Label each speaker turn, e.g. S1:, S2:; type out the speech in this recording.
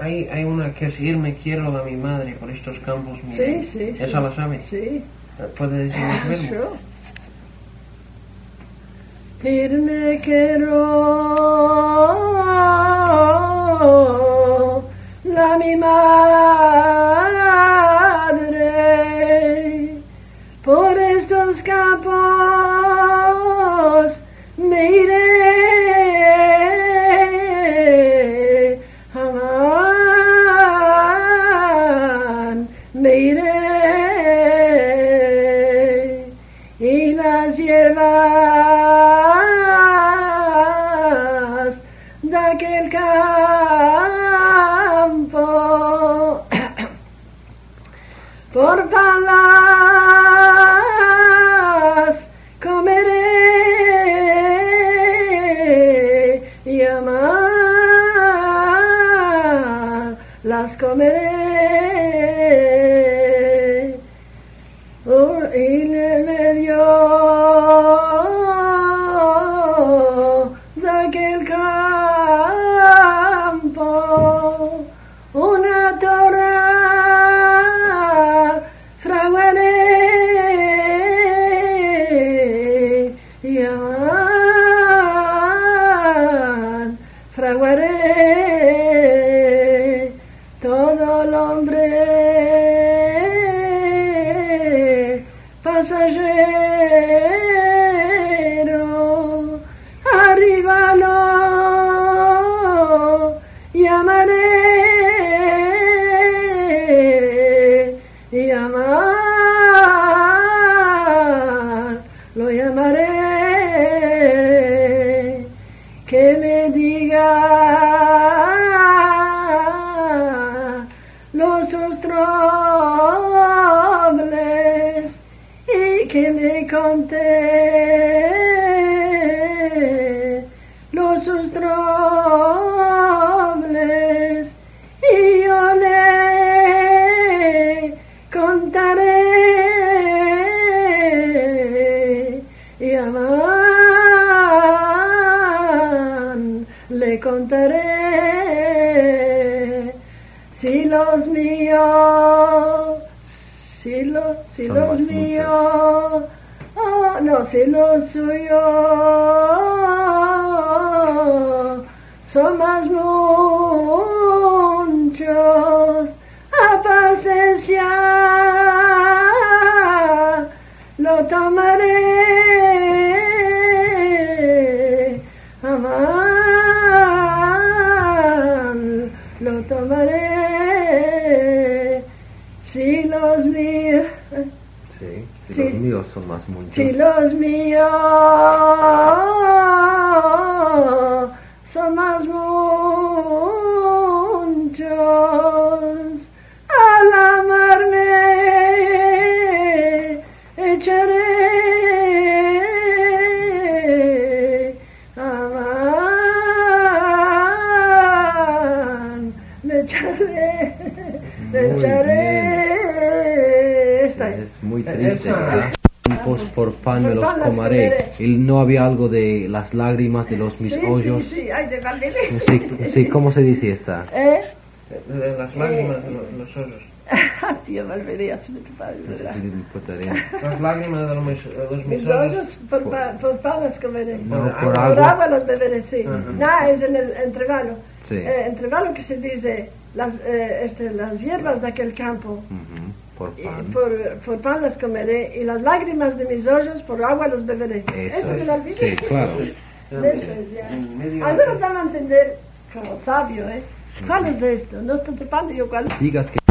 S1: hay una que es irme quiero a mi madre por estos campos.
S2: Sí, sí.
S1: ¿Esa la sabe?
S2: Sí.
S1: ¿Puede decir los verbos?
S2: Sure. Irme quiero a mi madre por estos campos me iré jamás me iré y las hierbas de aquel campo por palas comeré y amar las comeré y me dio de aquel campo una torre fraguaré y amar fraguaré todo el hombre pasajero arriba lo llamaré y amar lo llamaré que me diga los robles y que me conté los robles y yo le contaré y amar le contaré si los míos si los míos oh, no, si los suyos son más muchos a paciencia lo tomaré amar lo tomaré si los míos
S3: si los míos son más muchos.
S2: Si los míos son más muchos, al amarme echaré amar, me echaré.
S3: Es muy triste. Campos por pan me los comeré. Y no había algo de las lágrimas de los mis hoyos.
S2: Sí, ay, de Valdivia.
S3: Sí, ¿cómo se dice esta?
S1: De las lágrimas de los hoyos.
S2: Tío, Valvería, se me padre, ¿verdad?
S1: Las lágrimas de los mis
S2: Mis
S1: hoyos.
S2: hoyos por palas comeré.
S3: No,
S2: Por agua los beberé, sí. No, es en el entrevalo.
S3: Sí.
S2: Entrevalo que se dice las hierbas de aquel campo.
S3: Por pan.
S2: Por pan las comeré y las lágrimas de mis hoyos por agua los beberé. ¿Esto me lo olvidé?
S3: Sí, claro.
S2: Algunos van a entender como sabio, ¿eh? ¿Cuál es esto? No estoy sepando yo cuál.
S3: Digas que